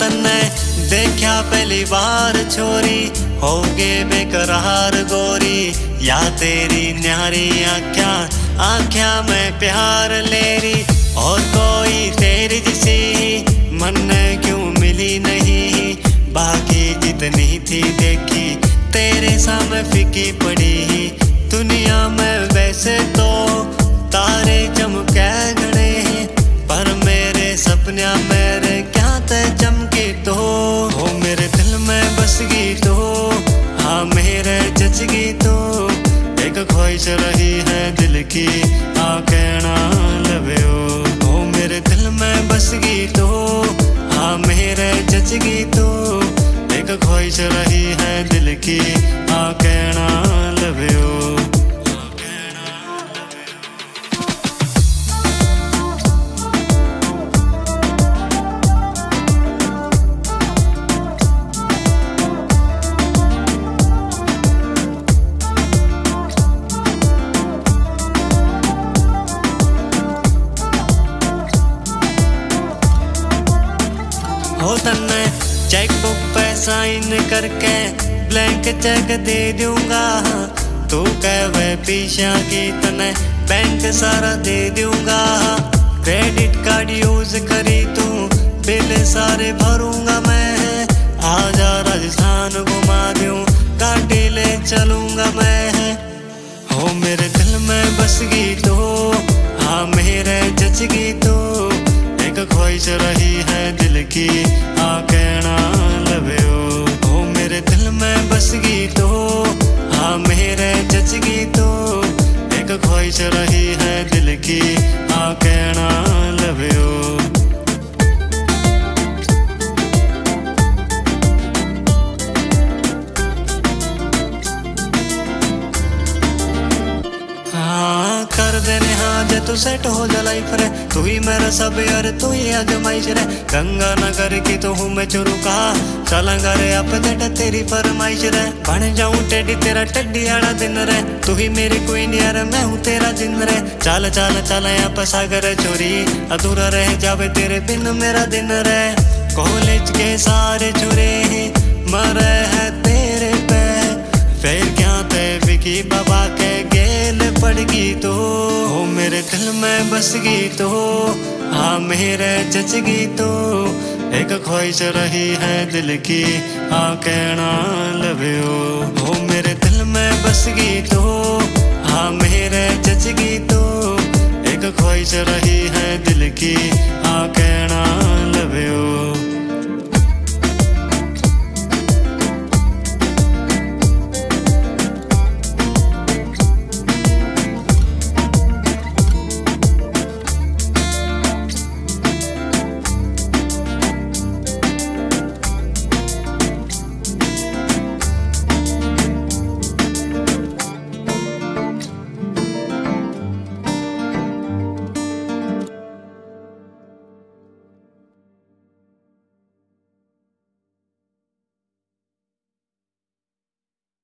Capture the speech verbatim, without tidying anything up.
तन्ने देखा पहली बार छोरी होगे बेकरार गोरी या तेरी न्यारी आख्या आख्या में प्यार लेरी और कोई तेरी जैसी मन क्यों मिली नहीं बाकी जितनी थी देखी तेरे सामने फीकी पड़ी दुनिया में वैसे तो तारे चमके गणे पर मेरे सपना मेरे क्या ते चमकी तो हो मेरे दिल में बस गई तो हाँ मेरे जच गई तो एक ख्वाहिश रही है दिल की आ कहना लवे हो मेरे दिल में बस गई तो हाँ मेरे जच गई तो एक ख्वाहिश रही है दिल की आ कहना लवे हो। हो तन्ने चेकबुक पे साइन करके ब्लैंक चेक दे दूंगा तू कहवे पीछा की तने बैंक सारा दे दूंगा क्रेडिट कार्ड यूज करी तू बिल सारे भरूंगा मैं आजा राजस्थान घुमा दूं गाड़ी ले चलूंगा मैं हो मेरे दिल में बस गई तो हाँ मेरे जच गई तो एक ख्वाहिश रही है दिल की आ कहना लवे हो मेरे दिल में बस गई तो हाँ मेरे जच गई तो एक ख्वाहिश रही है दिल की आ कहना लवे हो। कर देने हाँ जे तू सेट हो जा लाइफ रे तू ही मेरा सब यार तू ही आजमाइश रे गंगा नगर की तो हूँ मैं चुरू कहा चलांगा रे आप बेटा तेरी फरमाइश रे बन जाऊं टेडी तेरा टेडी आड़ा दिन रे तू ही मेरी क्वीन यार मैं हूँ तेरा दिन रे चाल चाल चाल यहाँ पर सागर चोरी अधूरा रह जावे तेरे बिन मेरा दिन रे कॉलेज के सारे चुरे मरे है तेरे पे फिर क्या थे विकी बाबा के गेल पड़गी तो हो मेरे दिल में बस गई तो हाँ मेरे जच गई तो एक ख्वाहिश रही है दिल की आ कहना लवे हो मेरे दिल में बस गई तो